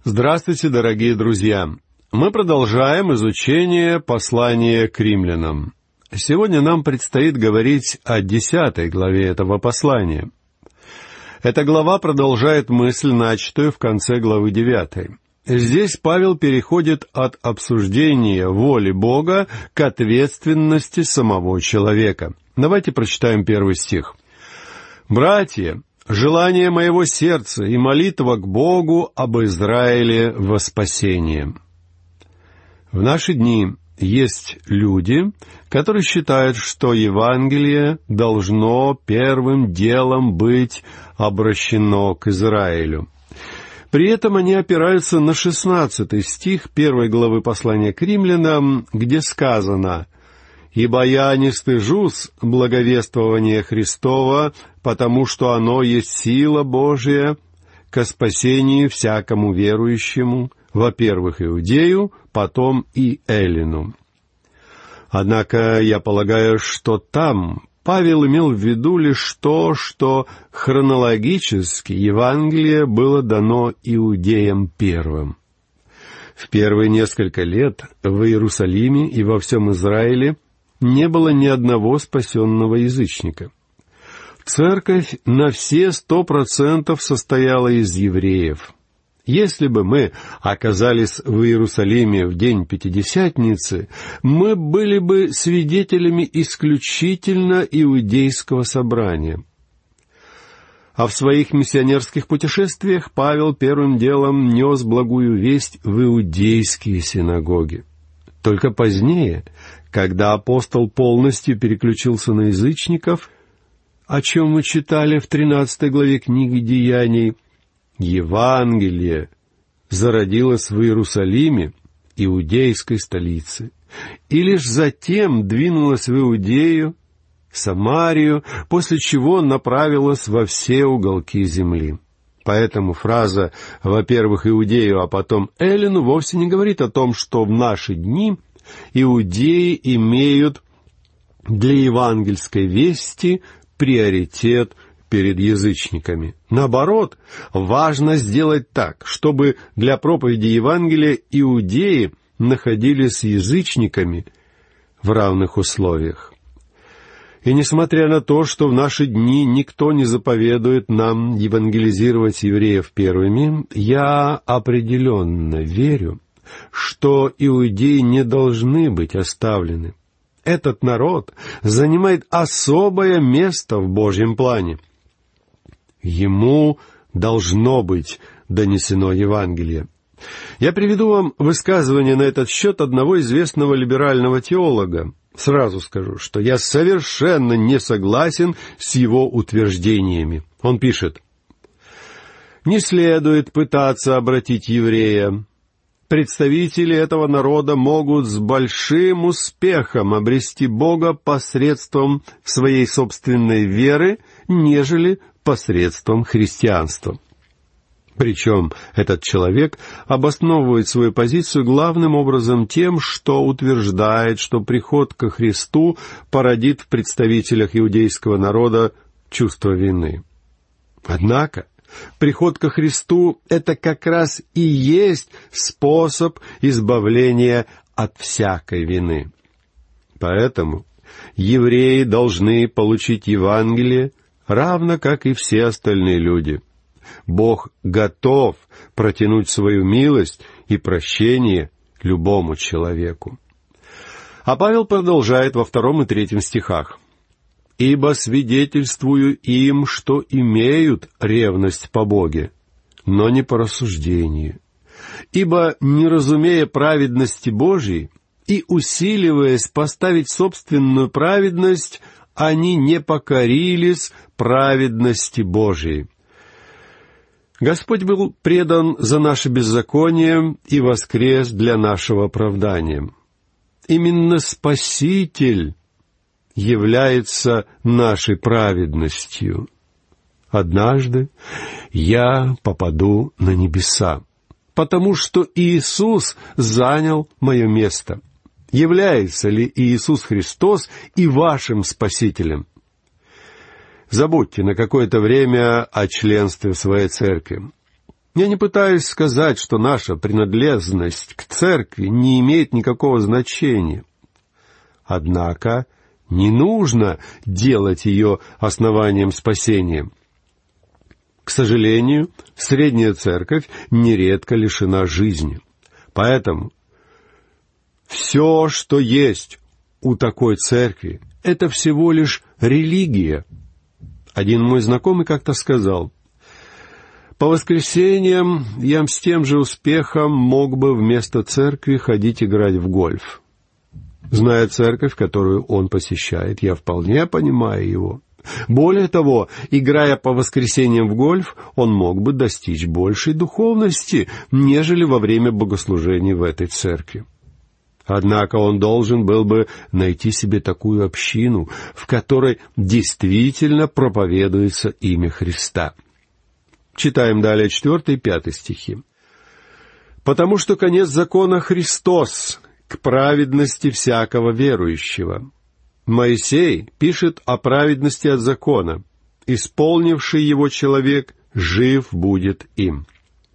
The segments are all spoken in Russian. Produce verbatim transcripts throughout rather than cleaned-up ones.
Здравствуйте, дорогие друзья! Мы продолжаем изучение послания к римлянам. Сегодня нам предстоит говорить о десятой главе этого послания. Эта глава продолжает мысль, начатую в конце главы девятой. Здесь Павел переходит от обсуждения воли Бога к ответственности самого человека. Давайте прочитаем первый стих. «Братья, желание моего сердца и молитва к Богу об Израиле во спасение». В наши дни есть люди, которые считают, что Евангелие должно первым делом быть обращено к Израилю. При этом они опираются на шестнадцатый стих первой главы послания к римлянам, где сказано: «Ибо я не стыжусь благовествования Христова, потому что оно есть сила Божия ко спасению всякому верующему, во-первых, иудею, потом и эллину». Однако я полагаю, что там Павел имел в виду лишь то, что хронологически Евангелие было дано иудеям первым. В первые несколько лет в Иерусалиме и во всем Израиле не было ни одного спасенного язычника. Церковь на все сто процентов состояла из евреев. Если бы мы оказались в Иерусалиме в день Пятидесятницы, мы были бы свидетелями исключительно иудейского собрания. А в своих миссионерских путешествиях Павел первым делом нес благую весть в иудейские синагоги. Только позднее, когда апостол полностью переключился на язычников, о чем мы читали в тринадцатой главе книги Деяний, Евангелие зародилось в Иерусалиме, иудейской столице, и лишь затем двинулось в Иудею, Самарию, после чего направилось во все уголки земли. Поэтому фраза «во-первых, Иудею, а потом эллину» вовсе не говорит о том, что в наши дни иудеи имеют для евангельской вести приоритет перед язычниками. Наоборот, важно сделать так, чтобы для проповеди Евангелия иудеи находились с язычниками в равных условиях. И несмотря на то, что в наши дни никто не заповедует нам евангелизировать евреев первыми, я определенно верю, что иудеи не должны быть оставлены. Этот народ занимает особое место в Божьем плане. Ему должно быть донесено Евангелие. Я приведу вам высказывание на этот счет одного известного либерального теолога. Сразу скажу, что я совершенно не согласен с его утверждениями. Он пишет: «Не следует пытаться обратить еврея. Представители этого народа могут с большим успехом обрести Бога посредством своей собственной веры, нежели посредством христианства». Причем этот человек обосновывает свою позицию главным образом тем, что утверждает, что приход ко Христу породит в представителях иудейского народа чувство вины. Однако приход ко Христу — это как раз и есть способ избавления от всякой вины. Поэтому евреи должны получить Евангелие, равно как и все остальные люди. Бог готов протянуть свою милость и прощение любому человеку. А Павел продолжает во втором и третьем стихах. «Ибо свидетельствую им, что имеют ревность по Боге, но не по рассуждению. Ибо, не разумея праведности Божией и усиливаясь поставить собственную праведность, они не покорились праведности Божией». Господь был предан за наше беззаконие и воскрес для нашего оправдания. Именно Спаситель является нашей праведностью. Однажды я попаду на небеса, потому что Иисус занял мое место. Является ли Иисус Христос и вашим Спасителем? Забудьте на какое-то время о членстве в своей церкви. Я не пытаюсь сказать, что наша принадлежность к церкви не имеет никакого значения. Однако не нужно делать ее основанием спасения. К сожалению, средняя церковь нередко лишена жизни. Поэтому все, что есть у такой церкви, это всего лишь религия. Один мой знакомый как-то сказал: «По воскресеньям я с тем же успехом мог бы вместо церкви ходить играть в гольф». Зная церковь, которую он посещает, я вполне понимаю его. Более того, играя по воскресеньям в гольф, он мог бы достичь большей духовности, нежели во время богослужений в этой церкви. Однако он должен был бы найти себе такую общину, в которой действительно проповедуется имя Христа. Читаем далее четвертый и пятый стихи. «Потому что конец закона Христос к праведности всякого верующего. Моисей пишет о праведности от закона. Исполнивший его человек жив будет им».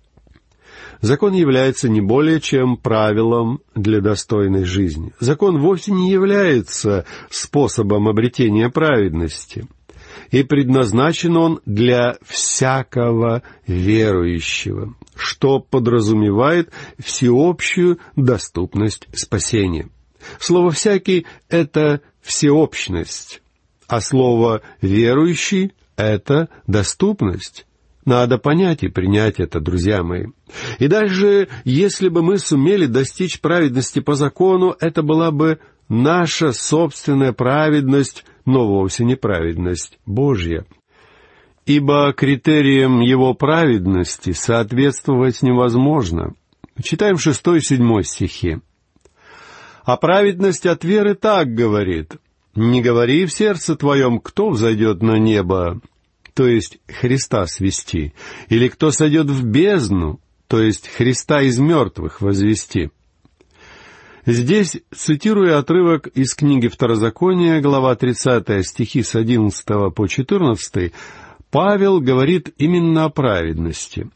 Закон является не более чем правилом для достойной жизни. Закон вовсе не является способом обретения праведности. И предназначен он для всякого верующего, что подразумевает всеобщую доступность спасения. Слово «всякий» — это всеобщность, а слово «верующий» — это доступность. Надо понять и принять это, друзья мои. И даже если бы мы сумели достичь праведности по закону, это была бы наша собственная праведность, но вовсе не праведность Божья. Ибо критериям его праведности соответствовать невозможно. Читаем шестой и седьмой стихи. «А праведность от веры так говорит: не говори в сердце твоем, кто взойдет на небо, то есть Христа свести, или кто сойдет в бездну, то есть Христа из мертвых возвести». Здесь, цитируя отрывок из книги Второзакония, глава тридцатая, стихи с одиннадцатого по четырнадцатый, Павел говорит именно о праведности.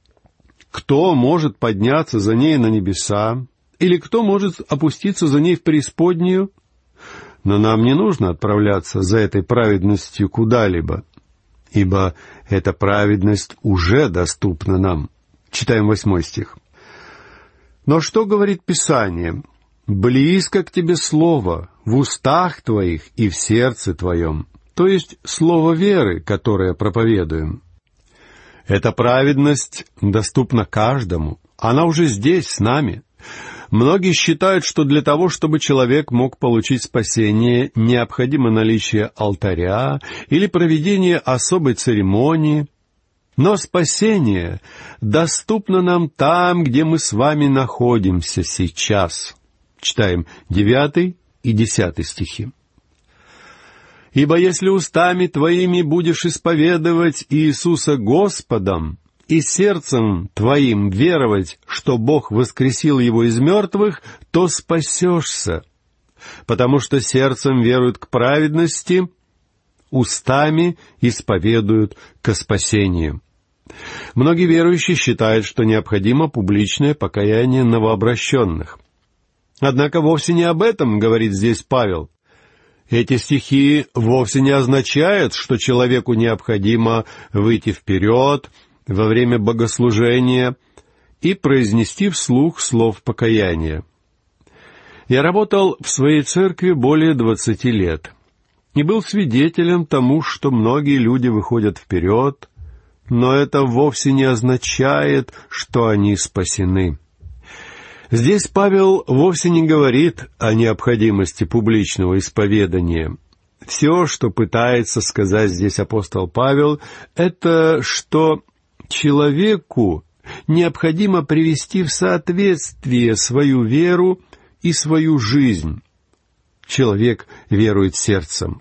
Кто может подняться за ней на небеса, или кто может опуститься за ней в преисподнюю? Но нам не нужно отправляться за этой праведностью куда-либо, ибо эта праведность уже доступна нам. Читаем восьмой стих. «Но что говорит Писание? Близко к тебе слово, в устах твоих и в сердце твоем». То есть слово веры, которое проповедуем. Эта праведность доступна каждому. Она уже здесь, с нами. Многие считают, что для того, чтобы человек мог получить спасение, необходимо наличие алтаря или проведение особой церемонии. Но спасение доступно нам там, где мы с вами находимся сейчас. Читаем девятый и десятый стихи. «Ибо если устами твоими будешь исповедовать Иисуса Господом и сердцем твоим веровать, что Бог воскресил его из мертвых, то спасешься, потому что сердцем веруют к праведности, устами исповедуют ко спасению». Многие верующие считают, что необходимо публичное покаяние новообращенных. Однако вовсе не об этом говорит здесь Павел. Эти стихи вовсе не означают, что человеку необходимо выйти вперед во время богослужения и произнести вслух слов покаяния. Я работал в своей церкви более двадцати лет и был свидетелем тому, что многие люди выходят вперед, но это вовсе не означает, что они спасены. Здесь Павел вовсе не говорит о необходимости публичного исповедания. Все, что пытается сказать здесь апостол Павел, это что человеку необходимо привести в соответствие свою веру и свою жизнь. Человек верует сердцем.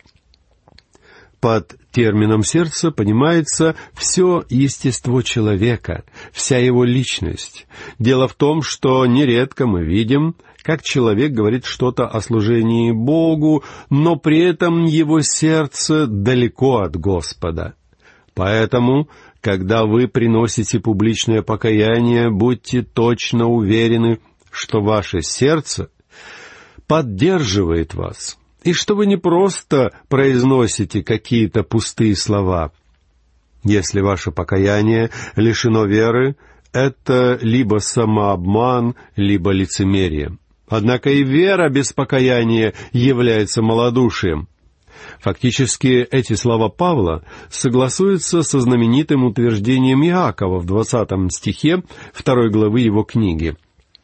Под термином «сердце» понимается все естество человека, вся его личность. Дело в том, что нередко мы видим, как человек говорит что-то о служении Богу, но при этом его сердце далеко от Господа. Поэтому, Когда вы приносите публичное покаяние, будьте точно уверены, что ваше сердце поддерживает вас, и что вы не просто произносите какие-то пустые слова. Если ваше покаяние лишено веры, это либо самообман, либо лицемерие. Однако и вера без покаяния является малодушием. Фактически, эти слова Павла согласуются со знаменитым утверждением Иакова в двадцатом стихе второй главы его книги.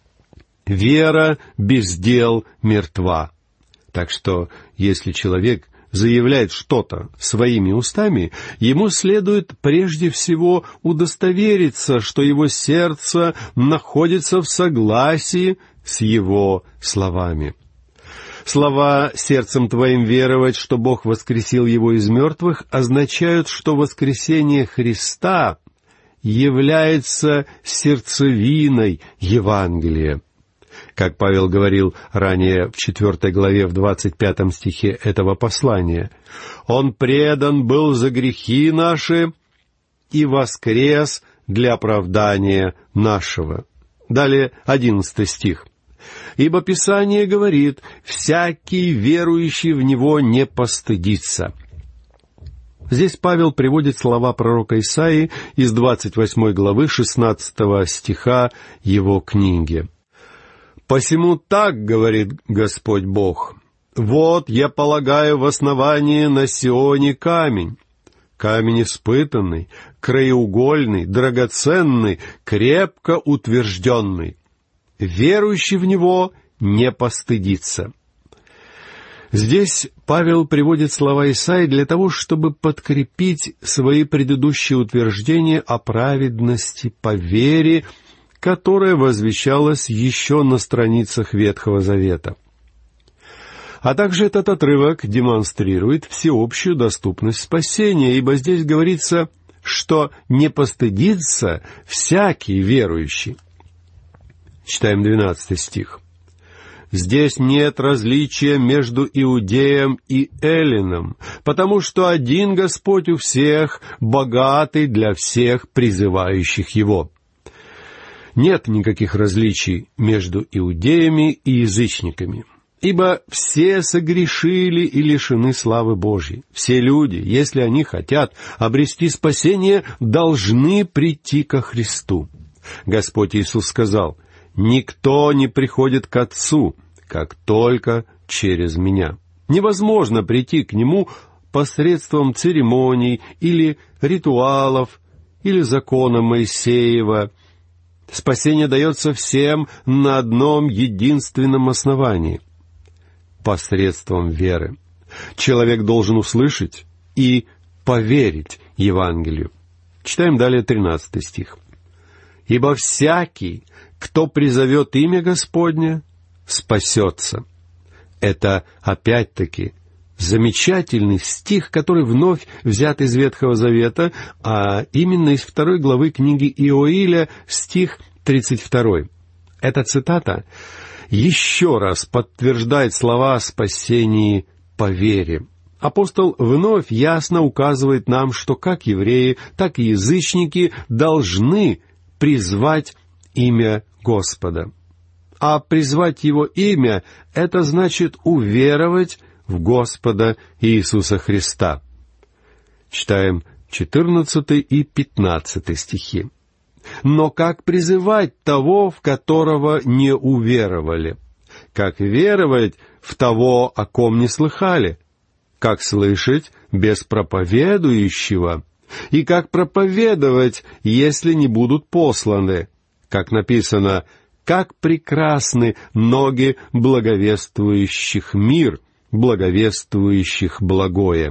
«Вера без дел мертва». Так что, если человек заявляет что-то своими устами, ему следует прежде всего удостовериться, что его сердце находится в согласии с его словами. Слова «сердцем твоим веровать, что Бог воскресил его из мертвых» означают, что воскресение Христа является сердцевиной Евангелия. Как Павел говорил ранее в четвертой главе, в двадцать пятом стихе этого послания, «Он предан был за грехи наши и воскрес для оправдания нашего». Далее одиннадцатый стих. «Ибо Писание говорит, всякий верующий в Него не постыдится». Здесь Павел приводит слова пророка Исаии из двадцать восьмой главы шестнадцатого стиха его книги. «Посему так говорит Господь Бог, вот я полагаю в основании на Сионе камень, камень испытанный, краеугольный, драгоценный, крепко утвержденный. Верующий в него не постыдится». Здесь Павел приводит слова Исаии для того, чтобы подкрепить свои предыдущие утверждения о праведности по вере, которая возвещалась еще на страницах Ветхого Завета. А также этот отрывок демонстрирует всеобщую доступность спасения, ибо здесь говорится, что не постыдится всякий верующий. Читаем двенадцатый стих. «Здесь нет различия между иудеем и эллином, потому что один Господь у всех, богатый для всех призывающих Его». Нет никаких различий между иудеями и язычниками, ибо все согрешили и лишены славы Божьей. Все люди, если они хотят обрести спасение, должны прийти ко Христу. Господь Иисус сказал: «Никто не приходит к Отцу, как только через Меня». Невозможно прийти к Нему посредством церемоний или ритуалов, или закона Моисеева. Спасение дается всем на одном единственном основании — посредством веры. Человек должен услышать и поверить Евангелию. Читаем далее тринадцатый стих. «Ибо всякий, кто призовет имя Господне, спасется». Это, опять-таки, замечательный стих, который вновь взят из Ветхого Завета, а именно из второй главы книги Иоиля, стих тридцать второй. Эта цитата еще раз подтверждает слова о спасении по вере. Апостол вновь ясно указывает нам, что как евреи, так и язычники должны призвать имя Господа. А призвать Его имя — это значит уверовать в Господа Иисуса Христа. Читаем четырнадцатый и пятнадцатый стихи. «Но как призывать того, в которого не уверовали? Как веровать в того, о ком не слыхали? Как слышать без проповедующего? И как проповедовать, если не будут посланы? Как написано: как прекрасны ноги благовествующих мир, благовествующих благое».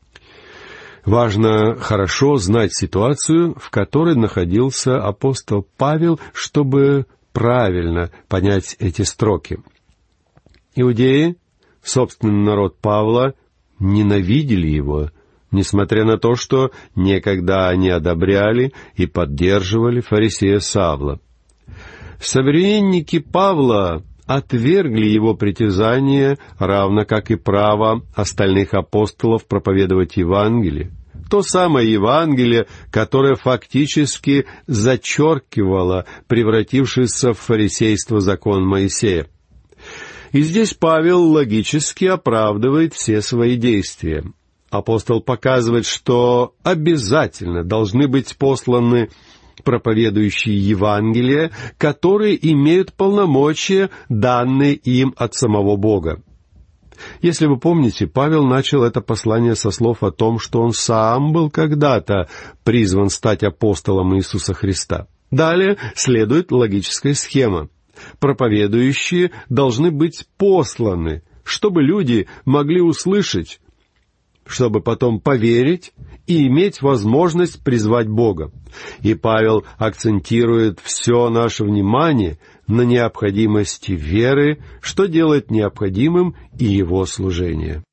Важно хорошо знать ситуацию, в которой находился апостол Павел, чтобы правильно понять эти строки. Иудеи, собственный народ Павла, ненавидели его, несмотря на то, что некогда они одобряли и поддерживали фарисея Савла. Современники Павла отвергли его притязания, равно как и право остальных апостолов проповедовать Евангелие. то самое Евангелие, которое фактически зачеркивало превратившийся в фарисейство закон Моисея. И здесь Павел логически оправдывает все свои действия. Апостол показывает, что обязательно должны быть посланы проповедующие Евангелие, которые имеют полномочия, данные им от самого Бога. Если вы помните, Павел начал это послание со слов о том, что он сам был когда-то призван стать апостолом Иисуса Христа. Далее следует логическая схема. Проповедующие должны быть посланы, чтобы люди могли услышать, чтобы потом поверить и иметь возможность призвать Бога. И Павел акцентирует все наше внимание на необходимости веры, что делает необходимым и его служение.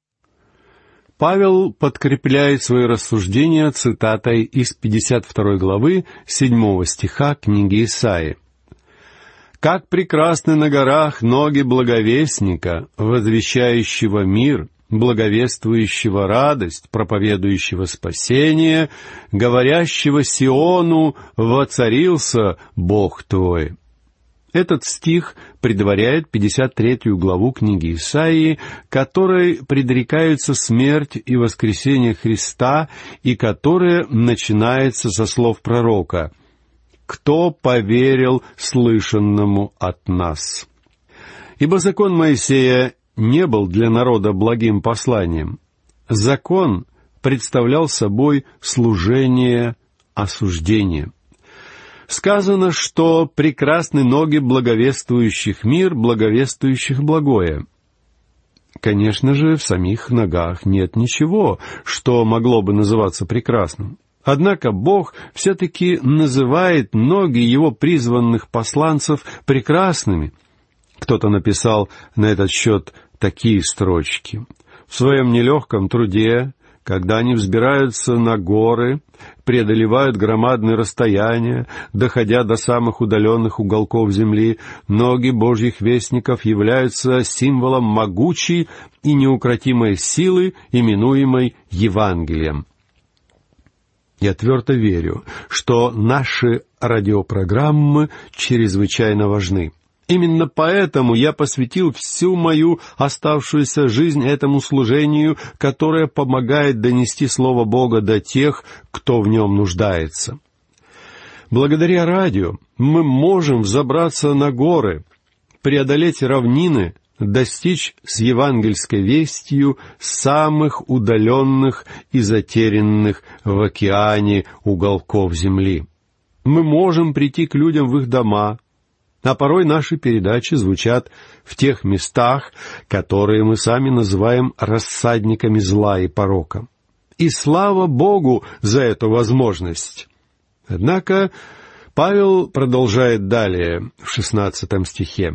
Павел подкрепляет свои рассуждения цитатой из пятьдесят второй главы седьмого стиха книги Исаии. «Как прекрасны на горах ноги благовестника, возвещающего мир, благовествующего радость, проповедующего спасение, говорящего Сиону: воцарился Бог твой». Этот стих предваряет пятьдесят третью главу книги Исаии, которой предрекаются смерть и воскресение Христа, и которая начинается со слов пророка: «Кто поверил слышанному от нас?» Ибо закон Моисея не был для народа благим посланием. Закон представлял собой служение осуждения. Сказано, что прекрасны ноги благовествующих мир, благовествующих благое. Конечно же, в самих ногах нет ничего, что могло бы называться прекрасным. Однако Бог все-таки называет ноги Его призванных посланцев прекрасными. Кто-то написал на этот счет такие строчки. В своем нелегком труде, когда они взбираются на горы, преодолевают громадные расстояния, доходя до самых удаленных уголков земли, ноги Божьих вестников являются символом могучей и неукротимой силы, именуемой Евангелием. Я твердо верю, что наши радиопрограммы чрезвычайно важны. Именно поэтому я посвятил всю мою оставшуюся жизнь этому служению, которое помогает донести Слово Бога до тех, кто в нем нуждается. Благодаря радио мы можем взобраться на горы, преодолеть равнины, достичь с евангельской вестью самых удаленных и затерянных в океане уголков земли. Мы можем прийти к людям в их дома, а порой наши передачи звучат в тех местах, которые мы сами называем рассадниками зла и порока. И слава Богу за эту возможность! Однако Павел продолжает далее в шестнадцатом стихе.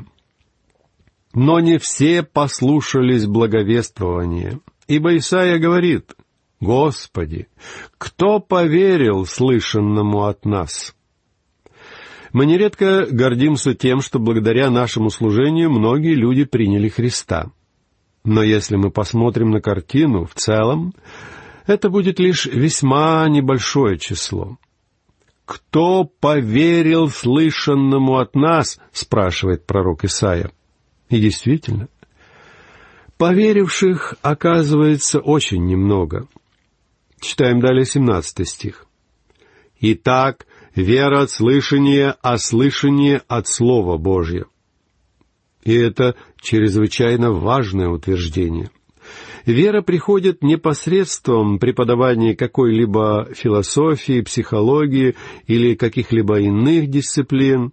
«Но не все послушались благовествования, ибо Исаия говорит: Господи, кто поверил слышанному от нас?» Мы нередко гордимся тем, что благодаря нашему служению многие люди приняли Христа. Но если мы посмотрим на картину в целом, это будет лишь весьма небольшое число. «Кто поверил слышанному от нас?» — спрашивает пророк Исаия. И действительно, поверивших оказывается очень немного. Читаем далее семнадцатый стих. «Итак, вера от слышания, а слышание от Слова Божьего». И это чрезвычайно важное утверждение. Вера приходит не посредством преподавания какой-либо философии, психологии или каких-либо иных дисциплин.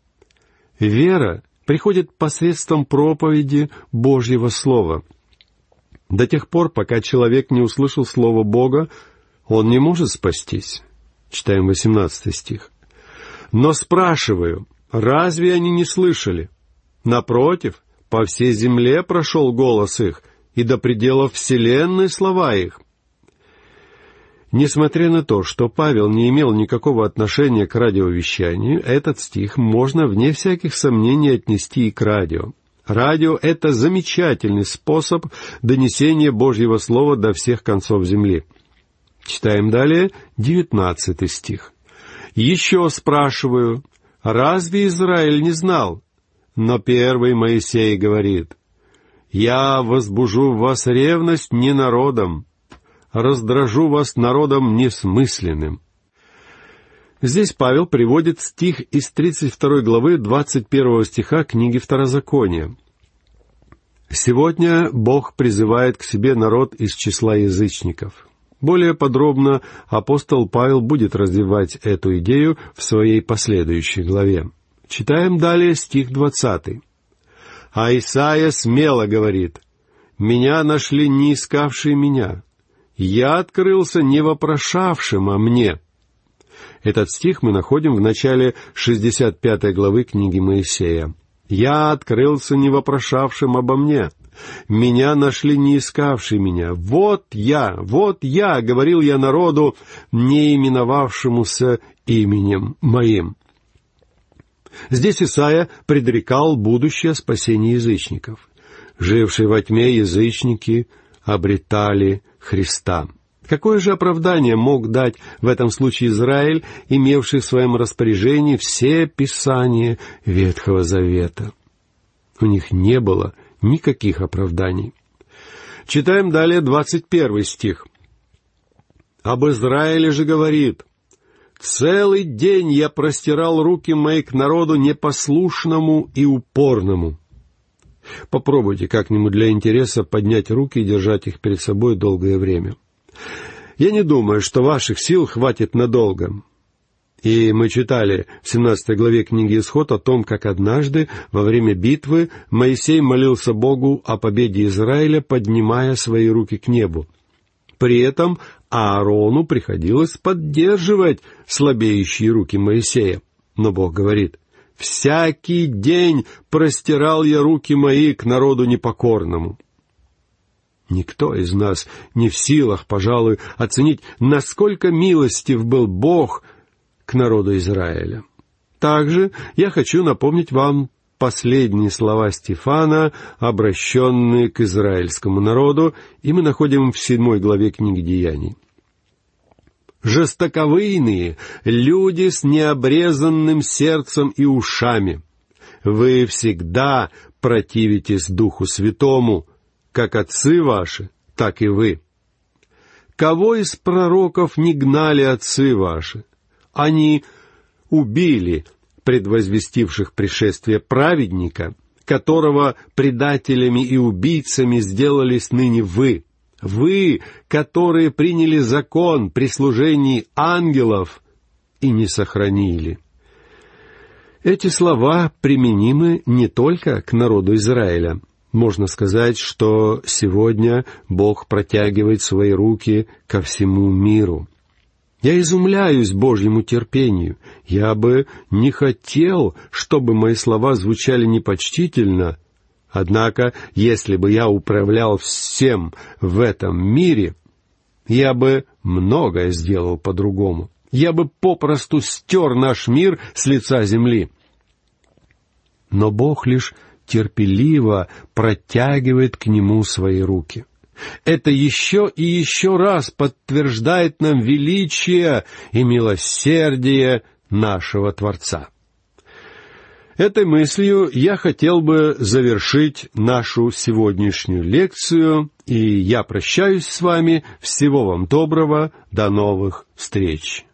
Вера приходит посредством проповеди Божьего Слова. До тех пор, пока человек не услышал Слово Бога, он не может спастись. Читаем восемнадцатый стих. «Но спрашиваю, разве они не слышали? Напротив, по всей земле прошел голос их, и до пределов вселенной слова их». Несмотря на то, что Павел не имел никакого отношения к радиовещанию, этот стих можно вне всяких сомнений отнести и к радио. Радио — это замечательный способ донесения Божьего Слова до всех концов земли. Читаем далее девятнадцатый стих. «Еще спрашиваю, разве Израиль не знал? Но первый Моисей говорит: «Я возбужу в вас ревность не народом, раздражу вас народом несмысленным». Здесь Павел приводит стих из тридцать второй главы двадцать первого стиха книги Второзакония. Сегодня Бог призывает к себе народ из числа язычников. Более подробно апостол Павел будет развивать эту идею в своей последующей главе. Читаем далее стих двадцатый. «А Исаия смело говорит: «Меня нашли не искавшие меня. Я открылся не вопрошавшим о мне». Этот стих мы находим в начале шестьдесят пятой главы книги Моисея. «Я открылся не вопрошавшим обо мне. Меня нашли не искавшие меня. Вот я, вот я, — говорил я народу, не именовавшемуся именем моим». Здесь Исаия предрекал будущее спасение язычников. Жившие во тьме язычники обретали Христа. Какое же оправдание мог дать в этом случае Израиль, имевший в своем распоряжении все Писания Ветхого Завета? У них не было никаких оправданий. Читаем далее двадцать первый стих. «Об Израиле же говорит: целый день я простирал руки мои к народу непослушному и упорному». Попробуйте как-нибудь для интереса поднять руки и держать их перед собой долгое время. Я не думаю, что ваших сил хватит надолго. И мы читали в семнадцатой главе книги Исход о том, как однажды во время битвы Моисей молился Богу о победе Израиля, поднимая свои руки к небу. При этом Аарону приходилось поддерживать слабеющие руки Моисея. Но Бог говорит: «Всякий день простирал я руки мои к народу непокорному». Никто из нас не в силах, пожалуй, оценить, насколько милостив был Бог к народу Израиля. Также я хочу напомнить вам последние слова Стефана, обращенные к израильскому народу, и мы находим в седьмой главе книги Деяний. «Жестоковыйные люди с необрезанным сердцем и ушами, вы всегда противитесь Духу Святому, как отцы ваши, так и вы. Кого из пророков не гнали отцы ваши? Они убили предвозвестивших пришествие праведника, которого предателями и убийцами сделались ныне вы. Вы, которые приняли закон при служении ангелов и не сохранили». Эти слова применимы не только к народу Израиля. Можно сказать, что сегодня Бог протягивает свои руки ко всему миру. Я изумляюсь Божьему терпению. Я бы не хотел, чтобы мои слова звучали непочтительно. Однако, если бы я управлял всем в этом мире, я бы многое сделал по-другому. Я бы попросту стер наш мир с лица земли. Но Бог лишь терпеливо протягивает к нему свои руки. Это еще и еще раз подтверждает нам величие и милосердие нашего Творца. Этой мыслью я хотел бы завершить нашу сегодняшнюю лекцию, и я прощаюсь с вами. Всего вам доброго, до новых встреч.